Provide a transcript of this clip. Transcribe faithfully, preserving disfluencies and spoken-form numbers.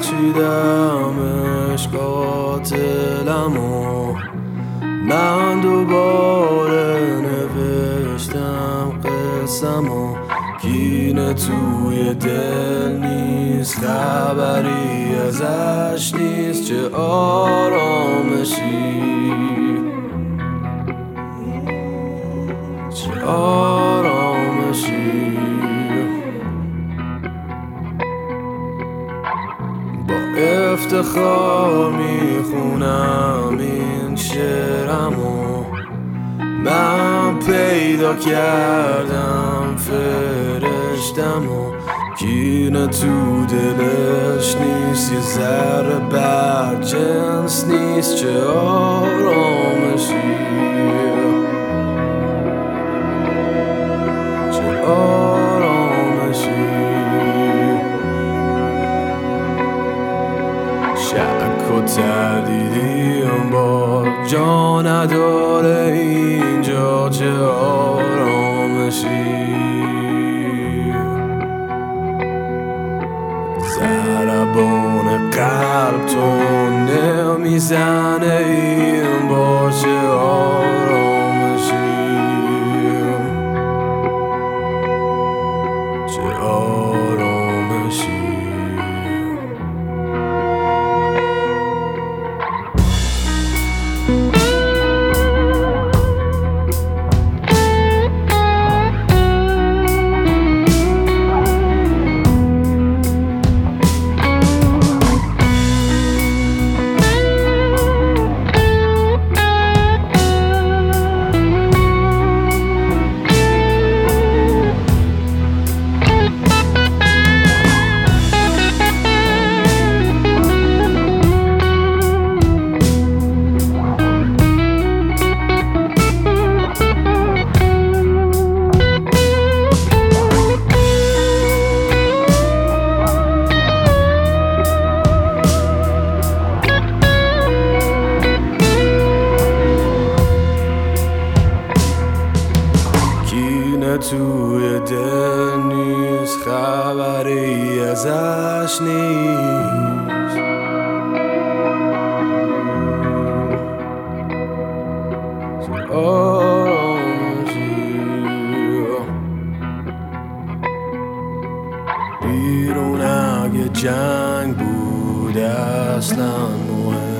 بخشیدمش قاتلمو. من دوباره نوشتم قسمو. کینه توی دل نیست، خبری ازش نیست. چه آرامشی، چه آرامشی. با افتخار میخونم این شعرمو. من پیدا کردم فرشتمو. کینه تو دلش نیست، یه ذره بد جنس نیست. چه آرامشی، چه آرامشی. شک و تردیدیم با جا نداره اینجا. چه آرامشی. ضربان قلب تو نمیزنه این با. چه آرامشی، چه آرامشی. توی دل نیست، خبری ازش نیست. آرامشی. بیرون اگه جنگ بود اصلا مهم